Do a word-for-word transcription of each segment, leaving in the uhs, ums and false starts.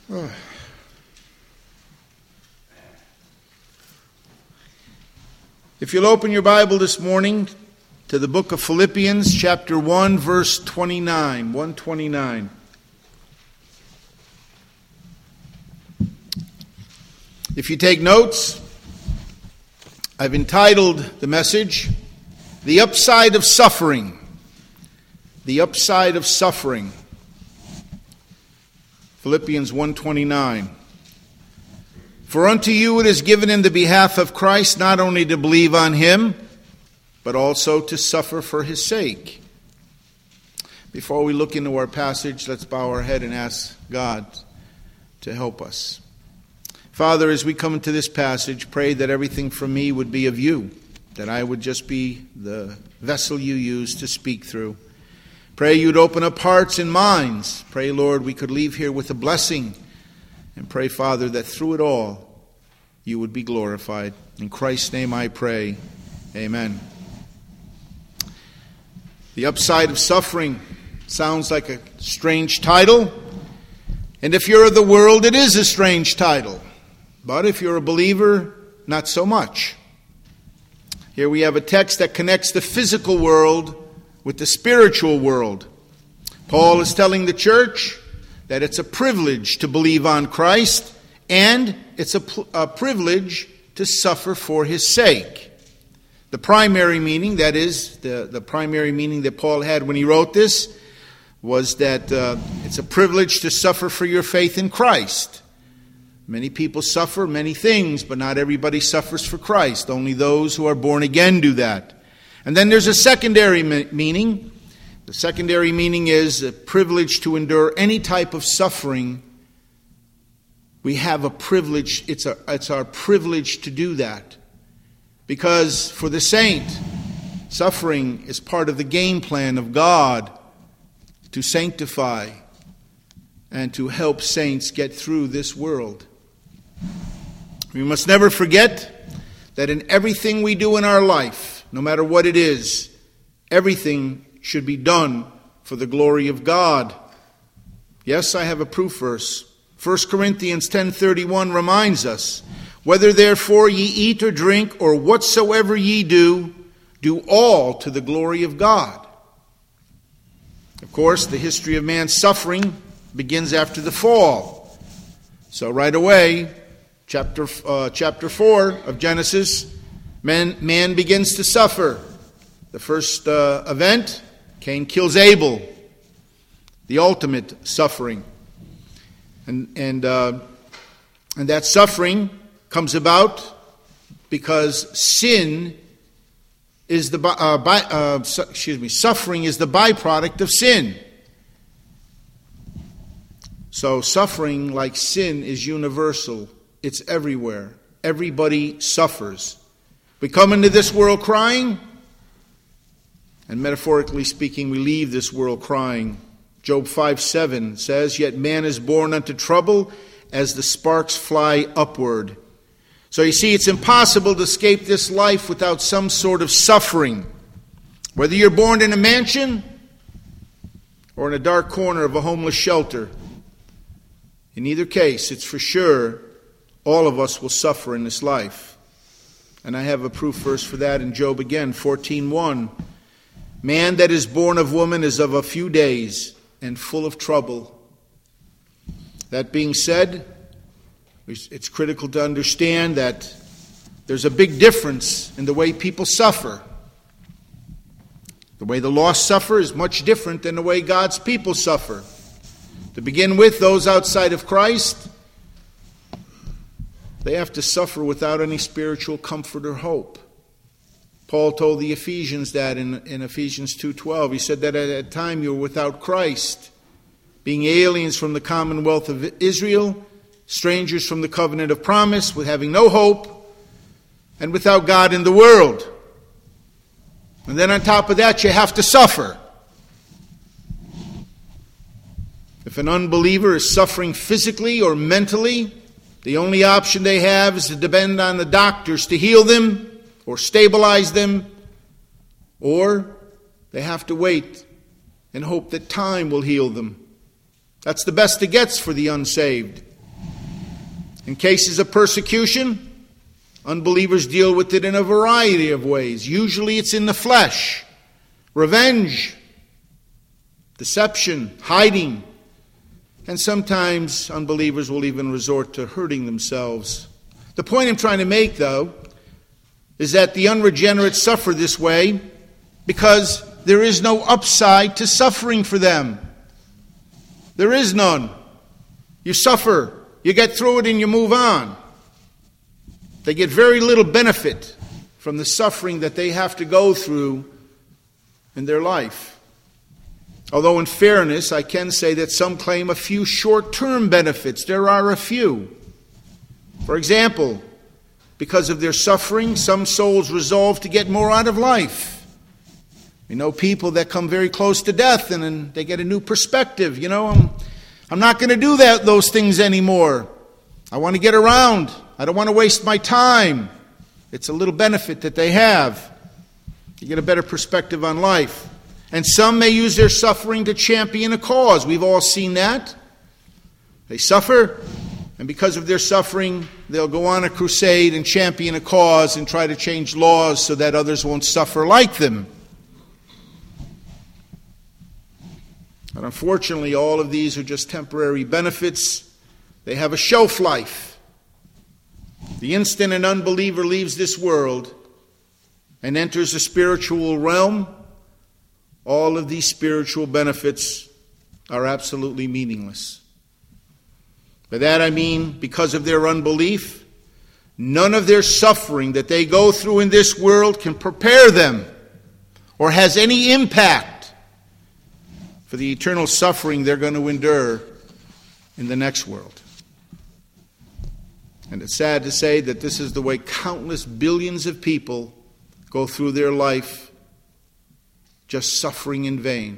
Oh. If you'll open your Bible this morning to the book of Philippians, chapter one, verse twenty-nine. one twenty-nine. If you take notes, I've entitled the message, The Upside of Suffering. The Upside of Suffering. Philippians one twenty-nine. For unto you it is given in the behalf of Christ not only to believe on him, but also to suffer for his sake. Before we look into our passage, let's bow our head and ask God to help us. Father, as we come into this passage, pray that everything from me would be of you, that I would just be the vessel you use to speak through. Pray you'd open up hearts and minds. Pray, Lord, we could leave here with a blessing. And pray, Father, that through it all, you would be glorified. In Christ's name I pray. Amen. The Upside of Suffering sounds like a strange title. And if you're of the world, it is a strange title. But if you're a believer, not so much. Here we have a text that connects the physical world with the spiritual world. Paul is telling the church that it's a privilege to believe on Christ, and it's a, a privilege to suffer for his sake. The primary meaning, that is, the, the primary meaning that Paul had when he wrote this, was that uh, it's a privilege to suffer for your faith in Christ. Many people suffer many things, but not everybody suffers for Christ. Only those who are born again do that. And then there's a secondary meaning. The secondary meaning is a privilege to endure any type of suffering. We have a privilege, it's, a, it's our privilege to do that. Because for the saint, suffering is part of the game plan of God to sanctify and to help saints get through this world. We must never forget that in everything we do in our life, no matter what it is, everything should be done for the glory of God. Yes, I have a proof verse. First Corinthians ten thirty-one reminds us, whether therefore ye eat or drink or whatsoever ye do, do all to the glory of God. Of course, the history of man's suffering begins after the fall. So right away, chapter uh, chapter four of Genesis, man, man begins to suffer. The first uh, event, Cain kills Abel, the ultimate suffering. And and uh, and that suffering comes about because sin is the uh, by, uh, su- excuse me, suffering is the byproduct of sin. So suffering, like sin, is universal. It's everywhere. Everybody suffers. We come into this world crying, and metaphorically speaking, we leave this world crying. Job five seven says, yet man is born unto trouble as the sparks fly upward. So you see, it's impossible to escape this life without some sort of suffering. Whether you're born in a mansion or in a dark corner of a homeless shelter, in either case, it's for sure all of us will suffer in this life. And I have a proof verse for that in Job again, fourteen one. Man that is born of woman is of a few days and full of trouble. That being said, it's critical to understand that there's a big difference in the way people suffer. The way the lost suffer is much different than the way God's people suffer. To begin with, those outside of Christ, they have to suffer without any spiritual comfort or hope. Paul told the Ephesians that in, in Ephesians two twelve. He said that at that time you were without Christ, being aliens from the commonwealth of Israel, strangers from the covenant of promise, with having no hope, and without God in the world. And then on top of that, you have to suffer. If an unbeliever is suffering physically or mentally, the only option they have is to depend on the doctors to heal them or stabilize them, or they have to wait and hope that time will heal them. That's the best it gets for the unsaved. In cases of persecution, unbelievers deal with it in a variety of ways. Usually it's in the flesh. Revenge, deception, hiding. And sometimes unbelievers will even resort to hurting themselves. The point I'm trying to make, though, is that the unregenerate suffer this way because there is no upside to suffering for them. There is none. You suffer, you get through it, and you move on. They get very little benefit from the suffering that they have to go through in their life. Although in fairness, I can say that some claim a few short-term benefits. There are a few. For example, because of their suffering, some souls resolve to get more out of life. We know people that come very close to death and then they get a new perspective. You know, I'm, I'm not going to do that those things anymore. I want to get around. I don't want to waste my time. It's a little benefit that they have. You get a better perspective on life. And some may use their suffering to champion a cause. We've all seen that. They suffer, and because of their suffering, they'll go on a crusade and champion a cause and try to change laws so that others won't suffer like them. But unfortunately, all of these are just temporary benefits. They have a shelf life. The instant an unbeliever leaves this world and enters the spiritual realm, all of these spiritual benefits are absolutely meaningless. By that I mean, because of their unbelief, none of their suffering that they go through in this world can prepare them or has any impact for the eternal suffering they're going to endure in the next world. And it's sad to say that this is the way countless billions of people go through their life, just suffering in vain.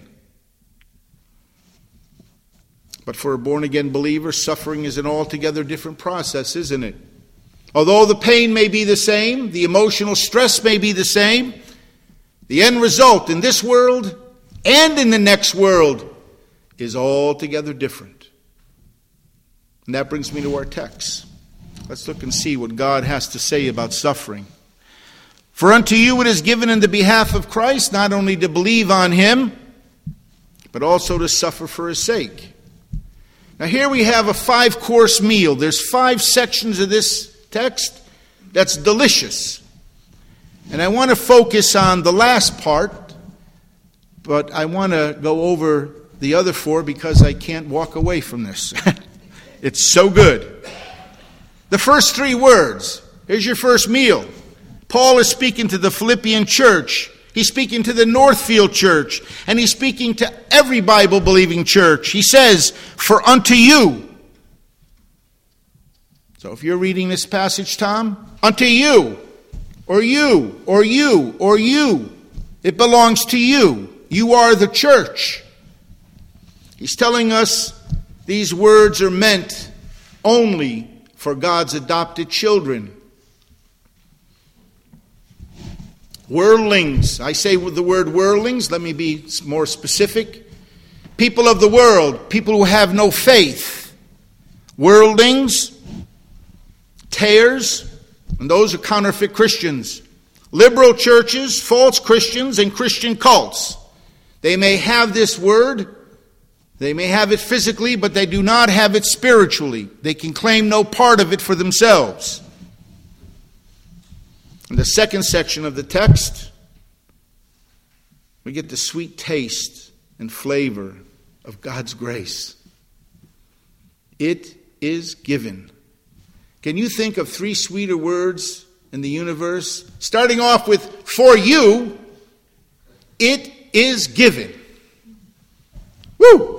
But for a born-again believer, suffering is an altogether different process, isn't it? Although the pain may be the same, the emotional stress may be the same, the end result in this world and in the next world is altogether different. And that brings me to our text. Let's look and see what God has to say about suffering. For unto you it is given in the behalf of Christ, not only to believe on him, but also to suffer for his sake. Now here we have a five-course meal. There's five sections of this text that's delicious. And I want to focus on the last part, but I want to go over the other four because I can't walk away from this. It's so good. The first three words. Here's your first meal. Paul is speaking to the Philippian church. He's speaking to the Northfield church. And he's speaking to every Bible-believing church. He says, for unto you. So if you're reading this passage, Tom, unto you, or you, or you, or you. It belongs to you. You are the church. He's telling us these words are meant only for God's adopted children. Worldlings. I say with the word worldlings, let me be more specific. People of the world, people who have no faith. Worldlings, tares, and those are counterfeit Christians. Liberal churches, false Christians, and Christian cults. They may have this word, they may have it physically, but they do not have it spiritually. They can claim no part of it for themselves. In the second section of the text, we get the sweet taste and flavor of God's grace. It is given. Can you think of three sweeter words in the universe? Starting off with, for you, it is given. Woo!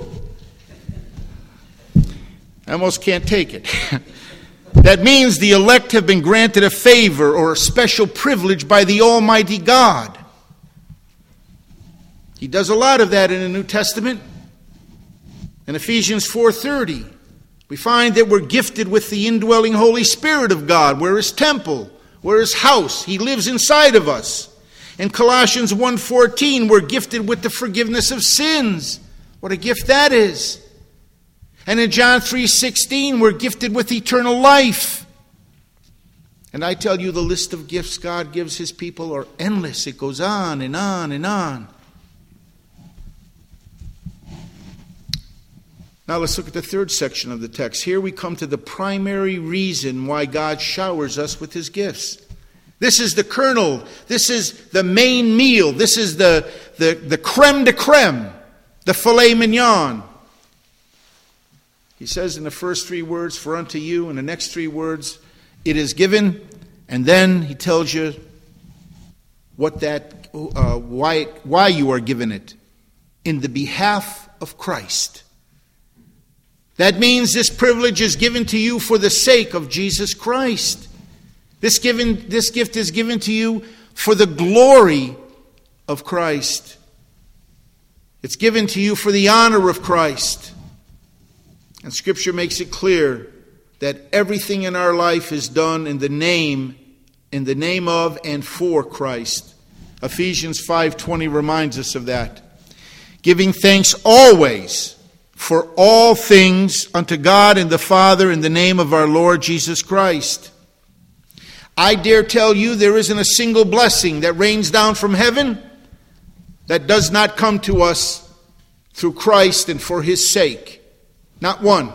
I almost can't take it. That means the elect have been granted a favor or a special privilege by the Almighty God. He does a lot of that in the New Testament. In Ephesians four thirty, we find that we're gifted with the indwelling Holy Spirit of God. We're his temple. We're his house. He lives inside of us. In Colossians one fourteen, we're gifted with the forgiveness of sins. What a gift that is. And in John three sixteen, we're gifted with eternal life. And I tell you, the list of gifts God gives his people are endless. It goes on and on and on. Now let's look at the third section of the text. Here we come to the primary reason why God showers us with his gifts. This is the kernel. This is the main meal. This is the, the, the creme de creme, the filet mignon. He says in the first three words, for unto you, and the next three words, it is given. And then he tells you what that, uh, why, why you are given it. In the behalf of Christ. That means this privilege is given to you for the sake of Jesus Christ. This given, this gift is given to you for the glory of Christ. It's given to you for the honor of Christ. And Scripture makes it clear that everything in our life is done in the name, in the name of and for Christ. Ephesians five twenty reminds us of that. Giving thanks always for all things unto God and the Father in the name of our Lord Jesus Christ. I dare tell you there isn't a single blessing that rains down from heaven that does not come to us through Christ and for his sake. Not one.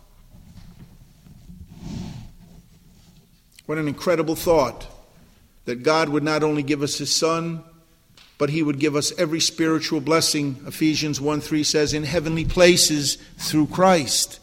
What an incredible thought that God would not only give us his Son, but he would give us every spiritual blessing, Ephesians one three says, in heavenly places through Christ.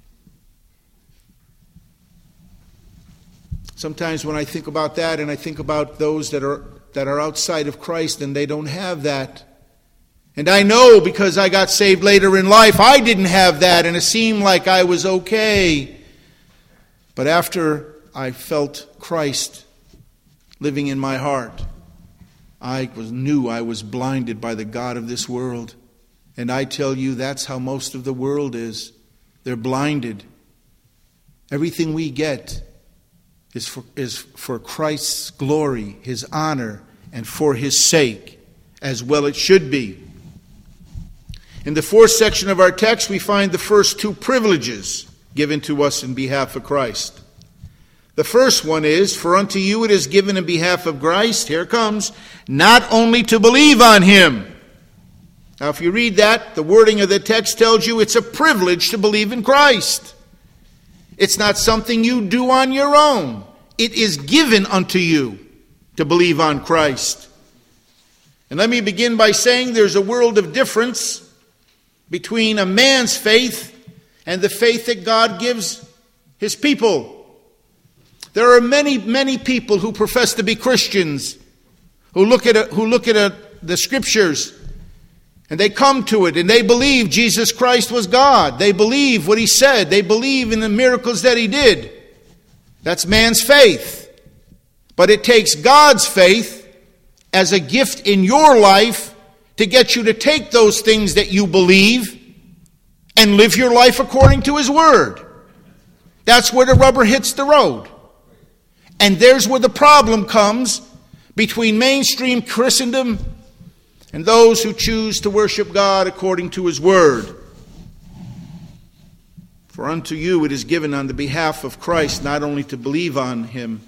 Sometimes when I think about that and I think about those that are that are outside of Christ and they don't have that. And I know because I got saved later in life, I didn't have that and it seemed like I was okay. But after I felt Christ living in my heart, I was knew I was blinded by the god of this world. And I tell you, that's how most of the world is. They're blinded. Everything we get is for, is for Christ's glory, his honor, and for his sake, as well it should be. In the fourth section of our text, we find the first two privileges given to us in behalf of Christ. The first one is, for unto you it is given in behalf of Christ, here it comes, not only to believe on him. Now if you read that, the wording of the text tells you it's a privilege to believe in Christ. It's not something you do on your own. It is given unto you to believe on Christ. And let me begin by saying there's a world of difference between a man's faith and the faith that God gives his people. There are many, many people who profess to be Christians, who look at it, who look at it, the Scriptures, and they come to it, and they believe Jesus Christ was God. They believe what he said. They believe in the miracles that he did. That's man's faith. But it takes God's faith as a gift in your life to get you to take those things that you believe and live your life according to his word. That's where the rubber hits the road. And there's where the problem comes between mainstream Christendom and those who choose to worship God according to his word. For unto you it is given on the behalf of Christ not only to believe on him.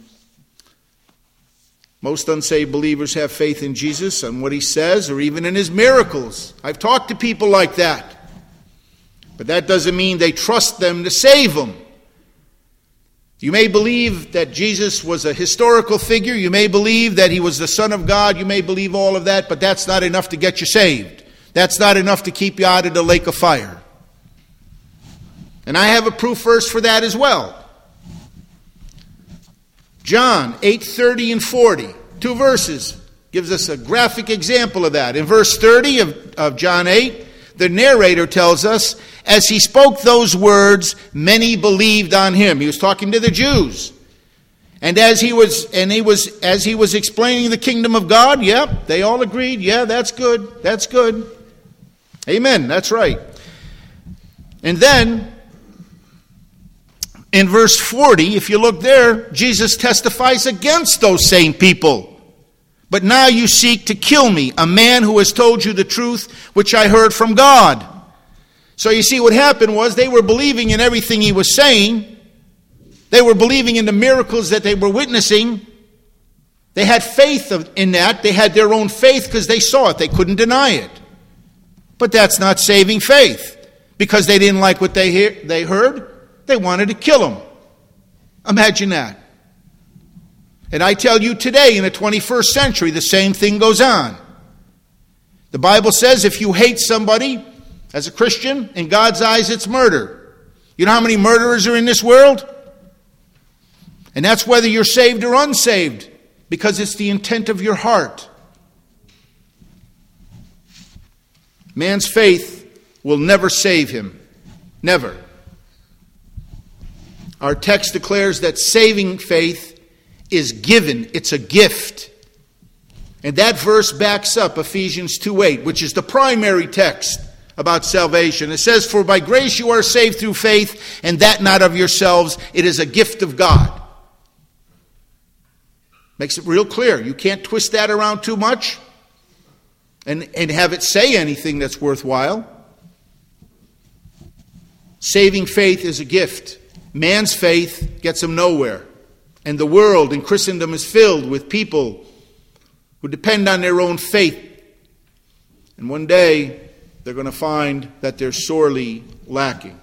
Most unsaved believers have faith in Jesus and what he says or even in his miracles. I've talked to people like that. But that doesn't mean they trust them to save them. You may believe that Jesus was a historical figure. You may believe that he was the Son of God. You may believe all of that, but that's not enough to get you saved. That's not enough to keep you out of the lake of fire. And I have a proof verse for that as well. John eight thirty and forty, two verses, gives us a graphic example of that. In verse thirty of, of John eight, the narrator tells us, as he spoke those words, many believed on him. He was talking to the Jews. And as he was and he was as he was explaining the kingdom of God, yep, they all agreed, yeah, that's good. That's good. Amen. That's right. And then in verse forty, if you look there, Jesus testifies against those same people. But now you seek to kill me, a man who has told you the truth which I heard from God. So you see, what happened was they were believing in everything he was saying. They were believing in the miracles that they were witnessing. They had faith in that. They had their own faith because they saw it. They couldn't deny it. But that's not saving faith. Because they didn't like what they hear, they heard, they wanted to kill him. Imagine that. And I tell you today, in the twenty-first century, the same thing goes on. The Bible says if you hate somebody as a Christian, in God's eyes it's murder. You know how many murderers are in this world? And that's whether you're saved or unsaved, because it's the intent of your heart. Man's faith will never save him. Never. Our text declares that saving faith is given. It's a gift. And that verse backs up Ephesians two eight, which is the primary text about salvation. It says, "For by grace you are saved through faith, and that not of yourselves. It is a gift of God." Makes it real clear. You can't twist that around too much and, and have it say anything that's worthwhile. Saving faith is a gift. Man's faith gets him nowhere. And the world and Christendom is filled with people who depend on their own faith. And one day, they're going to find that they're sorely lacking.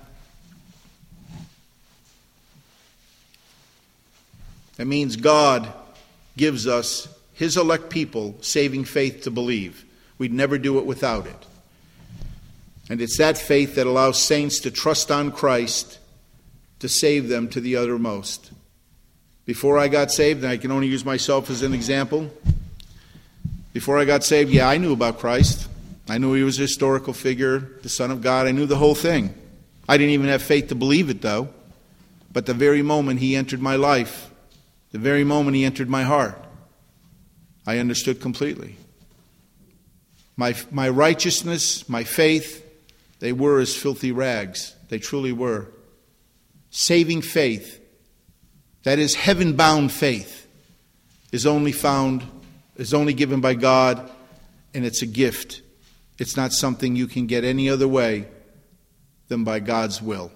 That means God gives us, his elect people, saving faith to believe. We'd never do it without it. And it's that faith that allows saints to trust on Christ to save them to the uttermost. Before I got saved, and I can only use myself as an example, before I got saved, yeah, I knew about Christ. I knew he was a historical figure, the Son of God. I knew the whole thing. I didn't even have faith to believe it, though. But the very moment he entered my life, the very moment he entered my heart, I understood completely. My, my righteousness, my faith, they were as filthy rags. They truly were. Saving faith, that is heaven-bound faith, is only found, is only given by God, and it's a gift. It's not something you can get any other way than by God's will.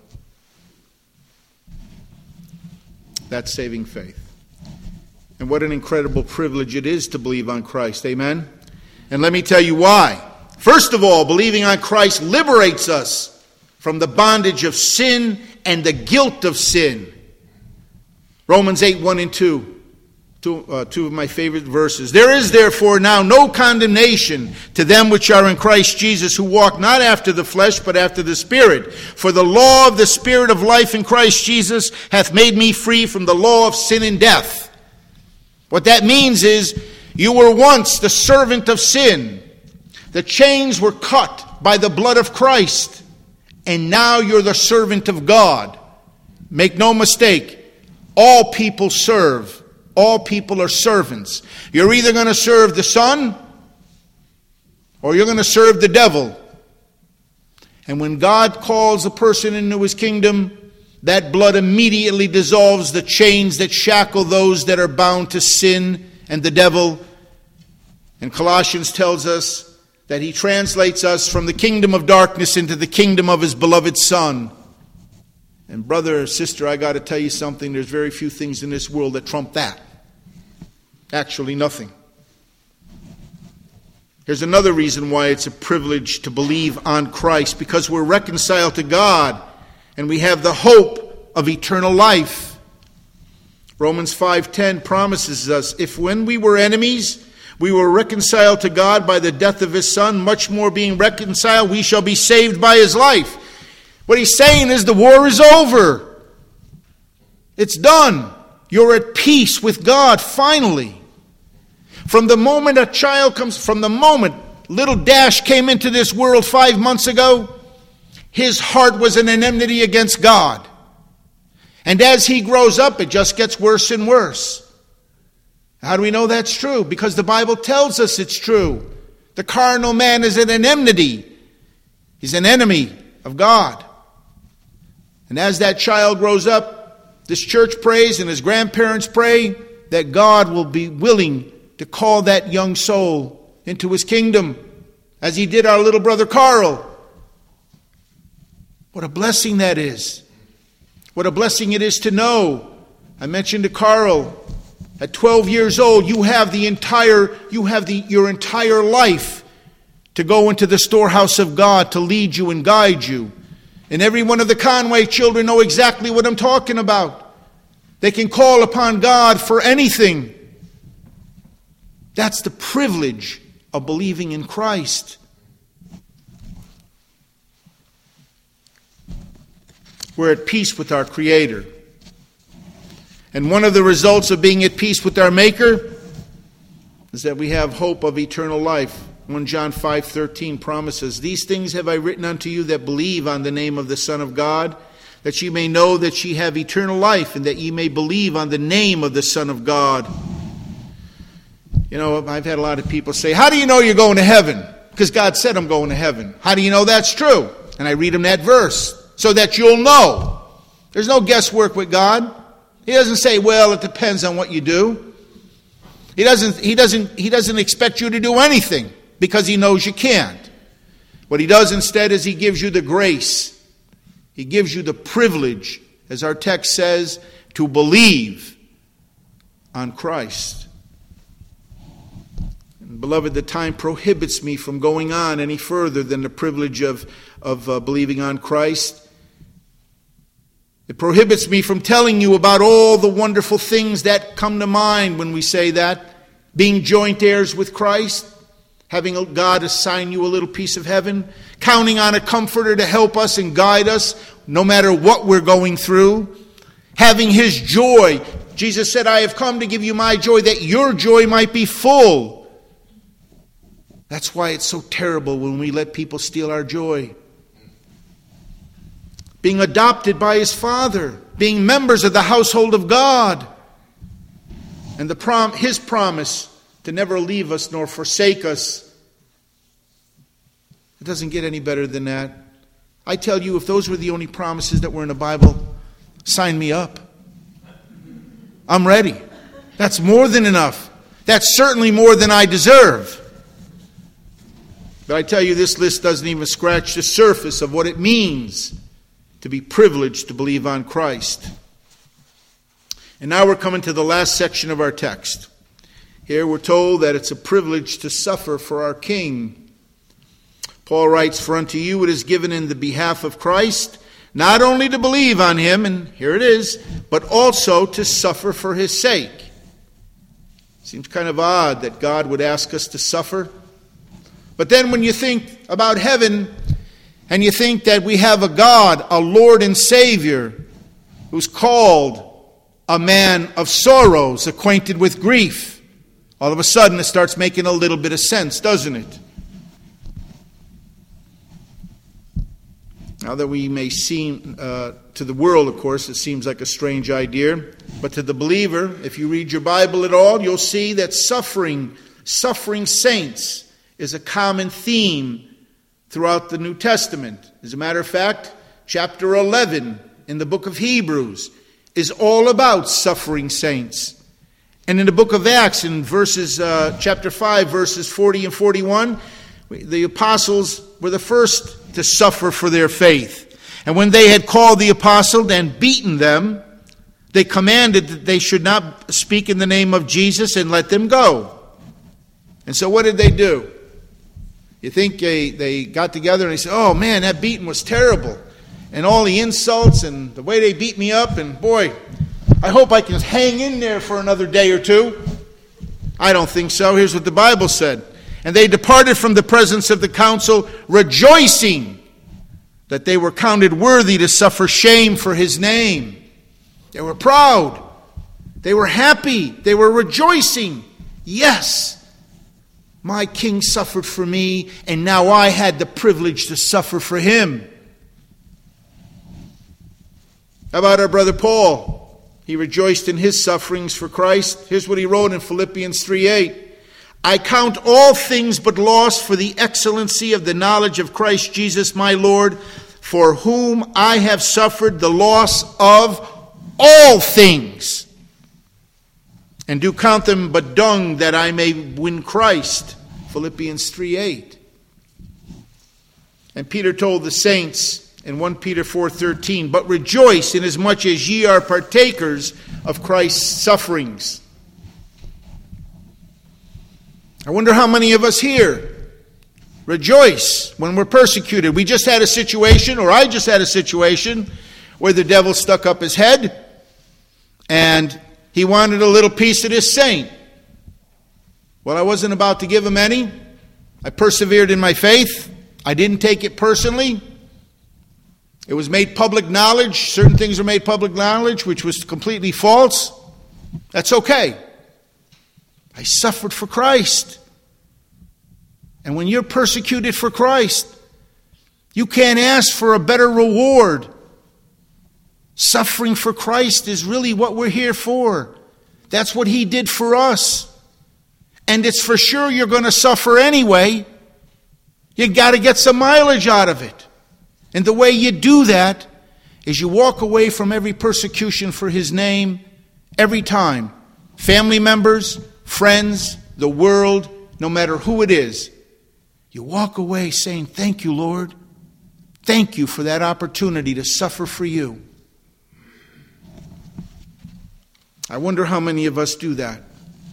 That's saving faith. And what an incredible privilege it is to believe on Christ. Amen? And let me tell you why. First of all, believing on Christ liberates us from the bondage of sin and the guilt of sin. Romans eight, one and two. Two, uh, two of my favorite verses. "There is therefore now no condemnation to them which are in Christ Jesus, who walk not after the flesh, but after the Spirit. For the law of the Spirit of life in Christ Jesus hath made me free from the law of sin and death." What that means is, you were once the servant of sin. The chains were cut by the blood of Christ. And now you're the servant of God. Make no mistake, all people serve. All people are servants. You're either going to serve the Son or you're going to serve the devil. And when God calls a person into his kingdom, that blood immediately dissolves the chains that shackle those that are bound to sin and the devil. And Colossians tells us that he translates us from the kingdom of darkness into the kingdom of his beloved Son. And brother or sister, I got to tell you something. There's very few things in this world that trump that. Actually, nothing. Here's another reason why it's a privilege to believe on Christ. Because we're reconciled to God and we have the hope of eternal life. Romans five ten promises us, if when we were enemies, we were reconciled to God by the death of his Son, much more being reconciled, we shall be saved by his life. What he's saying is the war is over. It's done. You're at peace with God, finally. From the moment a child comes, from the moment little Dash came into this world five months ago, his heart was an enmity against God. And as he grows up, it just gets worse and worse. How do we know that's true? Because the Bible tells us it's true. The carnal man is an enmity. He's an enemy of God. And as that child grows up, this church prays and his grandparents pray that God will be willing to call that young soul into his kingdom, as he did our little brother Carl. What a blessing that is. What a blessing it is to know. I mentioned to Carl, at twelve years old, you have the entire, you have the, your entire life to go into the storehouse of God to lead you and guide you. And every one of the Conway children know exactly what I'm talking about. They can call upon God for anything. That's the privilege of believing in Christ. We're at peace with our Creator. And one of the results of being at peace with our Maker is that we have hope of eternal life. First John five thirteen promises, "These things have I written unto you that believe on the name of the Son of God, that ye may know that ye have eternal life, and that ye may believe on the name of the Son of God." You know, I've had a lot of people say, "How do you know you're going to heaven?" Because God said I'm going to heaven. How do you know that's true? And I read them that verse so that you'll know. There's no guesswork with God. He doesn't say, well, it depends on what you do. He doesn't, he doesn't, he doesn't expect you to do anything because he knows you can't. What he does instead is he gives you the grace. He gives you the privilege, as our text says, to believe on Christ. And beloved, the time prohibits me from going on any further than the privilege of, of uh, believing on Christ. It prohibits me from telling you about all the wonderful things that come to mind when we say that. Being joint heirs with Christ, having God assign you a little piece of heaven, counting on a comforter to help us and guide us no matter what we're going through, having His joy. Jesus said, "I have come to give you my joy, that your joy might be full." That's why it's so terrible when we let people steal our joy. Being adopted by His Father, being members of the household of God, and the prom- His promise to never leave us nor forsake us. It doesn't get any better than that. I tell you, if those were the only promises that were in the Bible, sign me up. I'm ready. That's more than enough. That's certainly more than I deserve. But I tell you, this list doesn't even scratch the surface of what it means to be privileged to believe on Christ. And now we're coming to the last section of our text. Here we're told that it's a privilege to suffer for our King. Paul writes, "For unto you it is given in the behalf of Christ, not only to believe on Him," and here it is, "but also to suffer for His sake." Seems kind of odd that God would ask us to suffer. But then when you think about heaven, and you think that we have a God, a Lord and Savior, who's called a man of sorrows, acquainted with grief, all of a sudden it starts making a little bit of sense, doesn't it? Now that we may seem, uh, to the world, of course, it seems like a strange idea, but to the believer, if you read your Bible at all, you'll see that suffering, suffering saints is a common theme throughout the New Testament. As a matter of fact, chapter eleven in the book of Hebrews is all about suffering saints. And in the book of Acts, in verses, uh, chapter five, verses forty and forty-one, the apostles were the first to suffer for their faith. And when they had called the apostles and beaten them, they commanded that they should not speak in the name of Jesus and let them go. And so what did they do? You think they, they got together and they said, "Oh man, that beating was terrible. And all the insults and the way they beat me up, and boy, I hope I can hang in there for another day or two." I don't think so. Here's what the Bible said. "And they departed from the presence of the council, rejoicing that they were counted worthy to suffer shame for His name." They were proud. They were happy. They were rejoicing. Yes, my King suffered for me, and now I had the privilege to suffer for Him. How about our brother Paul? He rejoiced in his sufferings for Christ. Here's what he wrote in Philippians three eight. "I count all things but loss for the excellency of the knowledge of Christ Jesus my Lord, for whom I have suffered the loss of all things, and do count them but dung, that I may win Christ." Philippians three eight. And Peter told the saints in First Peter four thirteen, but rejoice inasmuch as ye are partakers of Christ's sufferings. I wonder how many of us here rejoice when we're persecuted. We just had a situation, or I just had a situation, where the devil stuck up his head and he wanted a little piece of this saint. Well, I wasn't about to give him any. I persevered in my faith. I didn't take it personally. It was made public knowledge. Certain things were made public knowledge, which was completely false. That's okay. I suffered for Christ. And when you're persecuted for Christ, you can't ask for a better reward. Suffering for Christ is really what we're here for. That's what He did for us. And it's for sure you're going to suffer anyway. You got to get some mileage out of it. And the way you do that is you walk away from every persecution for His name every time. Family members, friends, the world, no matter who it is. You walk away saying, thank you, Lord. Thank you for that opportunity to suffer for you. I wonder how many of us do that.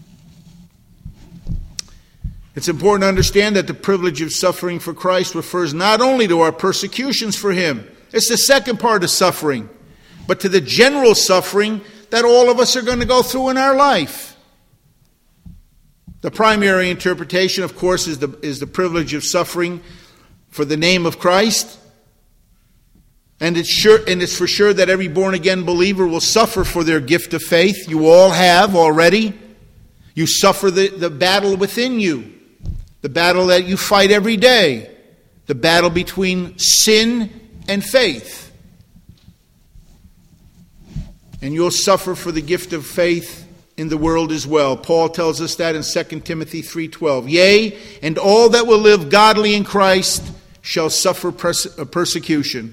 It's important to understand that the privilege of suffering for Christ refers not only to our persecutions for Him. It's the second part of suffering. But to the general suffering that all of us are going to go through in our life. The primary interpretation, of course, is the, is the privilege of suffering for the name of Christ. And it's sure, and it's for sure that every born-again believer will suffer for their gift of faith. You all have already. You suffer the, the battle within you. The battle that you fight every day. The battle between sin and faith. And you'll suffer for the gift of faith in the world as well. Paul tells us that in Second Timothy three twelve. Yea, and all that will live godly in Christ shall suffer perse- persecution.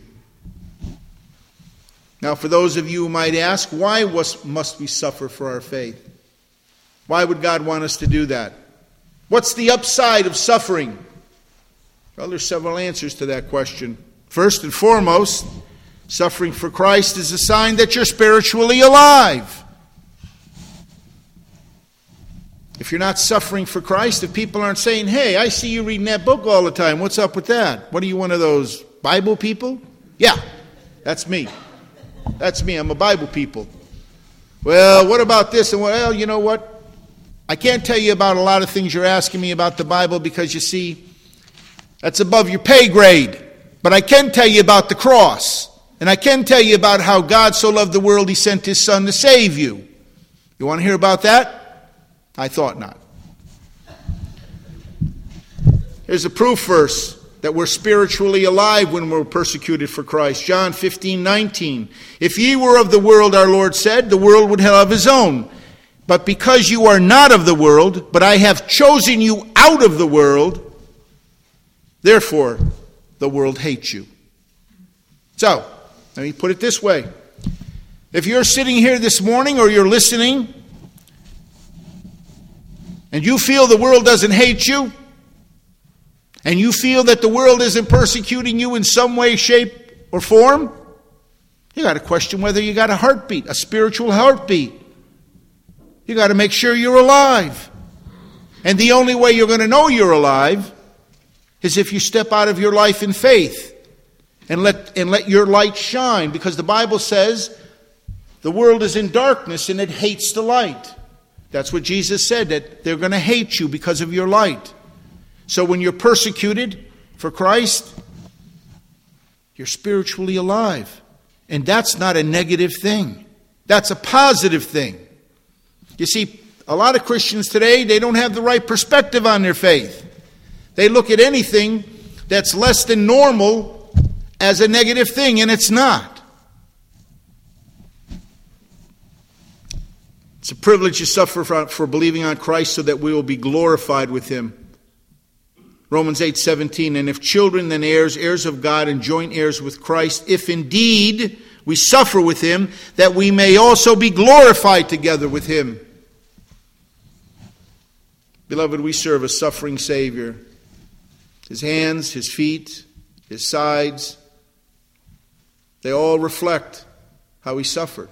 Now, for those of you who might ask, why was, must we suffer for our faith? Why would God want us to do that? What's the upside of suffering? Well, there's several answers to that question. First and foremost, suffering for Christ is a sign that you're spiritually alive. If you're not suffering for Christ, if people aren't saying, hey, I see you reading that book all the time, what's up with that? What are you, one of those Bible people? Yeah, that's me. That's me. I'm a Bible people. Well, what about this? And well, you know what? I can't tell you about a lot of things you're asking me about the Bible because, you see, that's above your pay grade. But I can tell you about the cross. And I can tell you about how God so loved the world He sent His Son to save you. You want to hear about that? I thought not. Here's a proof verse that we're spiritually alive when we're persecuted for Christ. John fifteen nineteen. If ye were of the world, our Lord said, the world would have His own. But because you are not of the world, but I have chosen you out of the world, therefore the world hates you. So, let me put it this way. If you're sitting here this morning or you're listening, and you feel the world doesn't hate you, and you feel that the world isn't persecuting you in some way, shape, or form, you got to question whether you got a heartbeat, a spiritual heartbeat. You got to make sure you're alive. And the only way you're going to know you're alive is if you step out of your life in faith and let and let your light shine, because the Bible says the world is in darkness and it hates the light. That's what Jesus said, that they're going to hate you because of your light. So when you're persecuted for Christ, you're spiritually alive. And that's not a negative thing. That's a positive thing. You see, a lot of Christians today, they don't have the right perspective on their faith. They look at anything that's less than normal as a negative thing, and it's not. It's a privilege to suffer for, for believing on Christ so that we will be glorified with Him. Romans eight seventeen, and if children, then heirs, heirs of God, and joint heirs with Christ, if indeed we suffer with Him, that we may also be glorified together with Him. Beloved, we serve a suffering Savior. His hands, His feet, His sides, They all reflect how he suffered.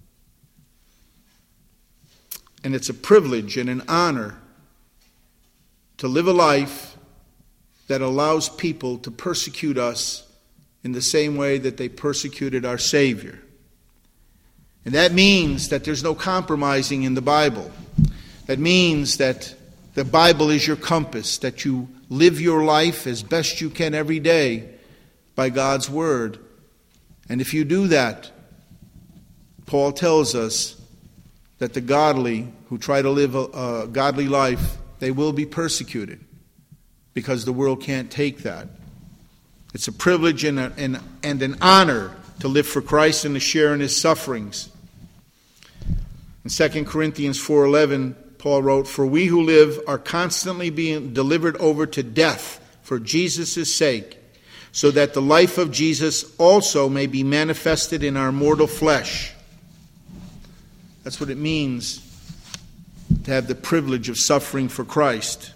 And it's a privilege and an honor to live a life that allows people to persecute us in the same way that they persecuted our Savior. And that means that there's no compromising in the Bible. That means that the Bible is your compass, that you live your life as best you can every day by God's Word. And if you do that, Paul tells us that the godly who try to live a, a godly life, they will be persecuted because the world can't take that. It's a privilege and, a, and, and an honor to live for Christ and to share in his sufferings. In Second Corinthians four eleven, Paul wrote, "For we who live are constantly being delivered over to death for Jesus' sake, so that the life of Jesus also may be manifested in our mortal flesh." That's what it means to have the privilege of suffering for Christ.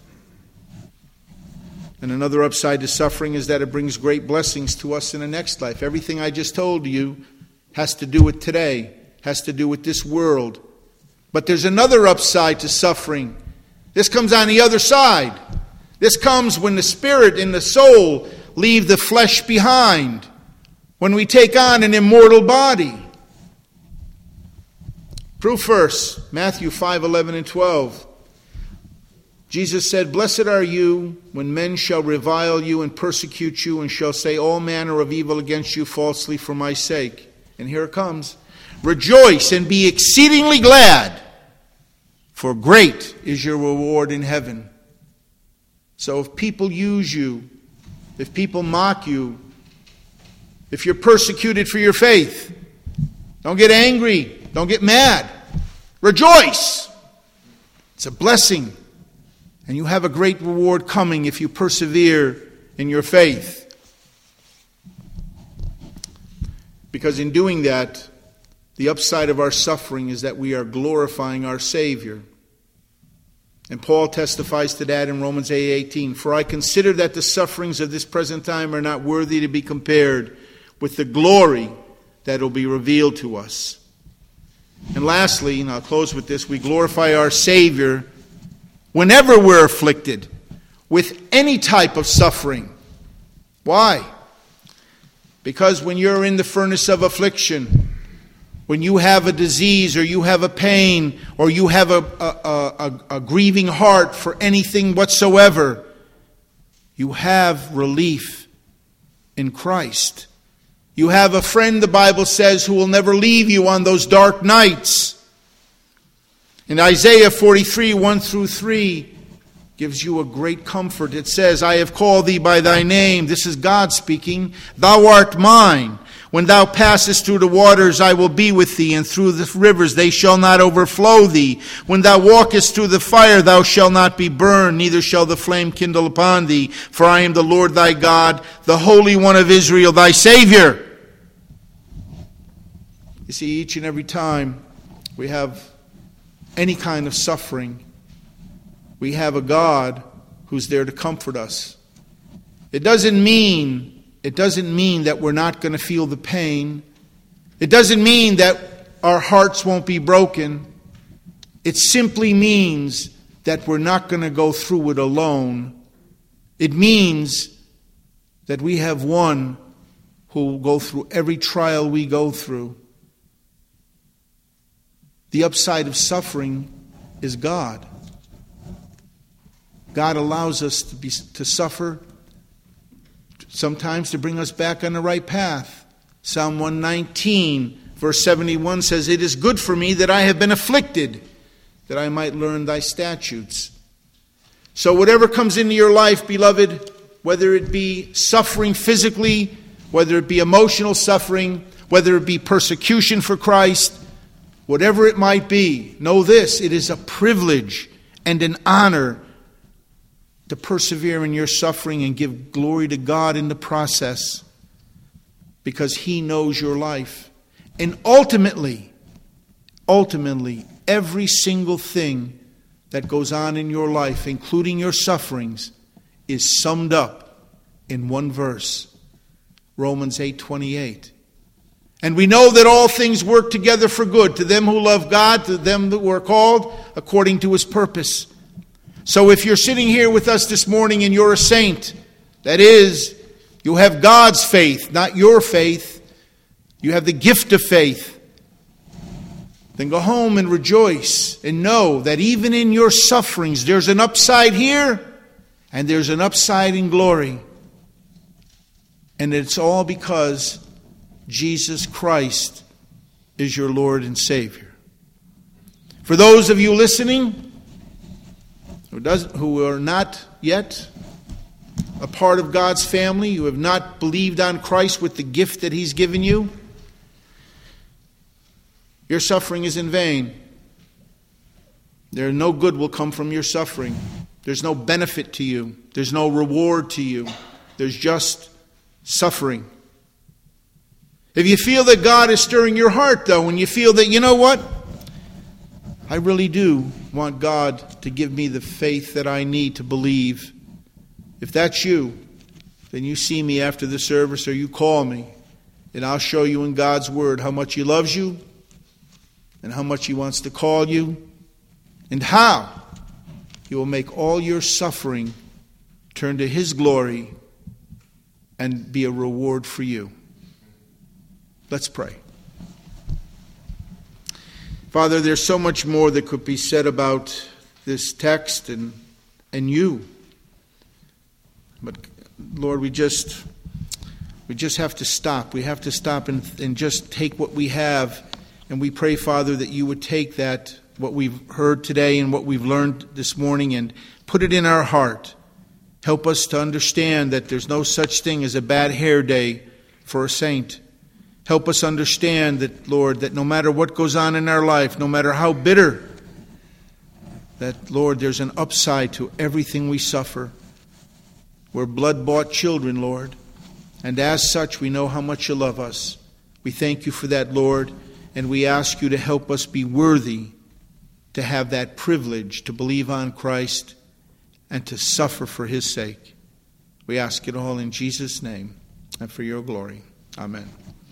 And another upside to suffering is that it brings great blessings to us in the next life. Everything I just told you has to do with today, has to do with this world. But there's another upside to suffering. This comes on the other side. This comes when the spirit and the soul leave the flesh behind, when we take on an immortal body. Proof verse, Matthew five eleven and twelve. Jesus said, "Blessed are you when men shall revile you and persecute you and shall say all manner of evil against you falsely for my sake." And here it comes. "Rejoice and be exceedingly glad, for great is your reward in heaven." So if people use you, if people mock you, if you're persecuted for your faith, don't get angry, don't get mad. Rejoice. It's a blessing. And you have a great reward coming if you persevere in your faith. Because in doing that, the upside of our suffering is that we are glorifying our Savior. And Paul testifies to that in Romans eight eighteen. "For I consider that the sufferings of this present time are not worthy to be compared with the glory that will be revealed to us." And lastly, and I'll close with this, we glorify our Savior whenever we're afflicted with any type of suffering. Why? Because when you're in the furnace of affliction, when you have a disease or you have a pain or you have a, a, a, a grieving heart for anything whatsoever, you have relief in Christ. You have a friend, the Bible says, who will never leave you on those dark nights. In Isaiah forty-three, one through three, gives you a great comfort. It says, "I have called thee by thy name." This is God speaking. "Thou art mine. When thou passest through the waters, I will be with thee, and through the rivers they shall not overflow thee. When thou walkest through the fire, thou shalt not be burned, neither shall the flame kindle upon thee. For I am the Lord thy God, the Holy One of Israel, thy Savior." You see, each and every time we have any kind of suffering, we have a God who's there to comfort us. It doesn't mean It doesn't mean that we're not going to feel the pain. It doesn't mean that our hearts won't be broken. It simply means that we're not going to go through it alone. It means that we have one who will go through every trial we go through. The upside of suffering is God. God allows us to be to suffer, sometimes to bring us back on the right path. Psalm one nineteen, verse seventy-one says, "It is good for me that I have been afflicted, that I might learn thy statutes." So whatever comes into your life, beloved, whether it be suffering physically, whether it be emotional suffering, whether it be persecution for Christ, whatever it might be, know this: it is a privilege and an honor to persevere in your suffering and give glory to God in the process, because He knows your life. And ultimately, ultimately, every single thing that goes on in your life, including your sufferings, is summed up in one verse, Romans eight twenty-eight. And we know that all things work together for good to them who love God, to them that were called according to his purpose. So if you're sitting here with us this morning and you're a saint, that is, you have God's faith, not your faith, you have the gift of faith, then go home and rejoice and know that even in your sufferings there's an upside here and there's an upside in glory. And it's all because Jesus Christ is your Lord and Savior. For those of you listening who, does, who are not yet a part of God's family, you have not believed on Christ with the gift that he's given you, your suffering is in vain. There no good will come from your suffering. There's no benefit to you. There's no reward to you. There's just suffering. If you feel that God is stirring your heart, though, and you feel that, you know what? I really do want God to give me the faith that I need to believe. If that's you, then you see me after the service or you call me, and I'll show you in God's Word how much he loves you and how much he wants to call you and how he will make all your suffering turn to his glory and be a reward for you. Let's pray. Father, there's so much more that could be said about this text and, and you. But Lord, we just we just have to stop. We have to stop and, and just take what we have. And we pray, Father, that you would take that, what we've heard today and what we've learned this morning, and put it in our heart. Help us to understand that there's no such thing as a bad hair day for a saint. Help us understand that, Lord, that no matter what goes on in our life, no matter how bitter, that, Lord, there's an upside to everything we suffer. We're blood-bought children, Lord, and as such, we know how much you love us. We thank you for that, Lord, and we ask you to help us be worthy to have that privilege to believe on Christ and to suffer for his sake. We ask it all in Jesus' name and for your glory. Amen.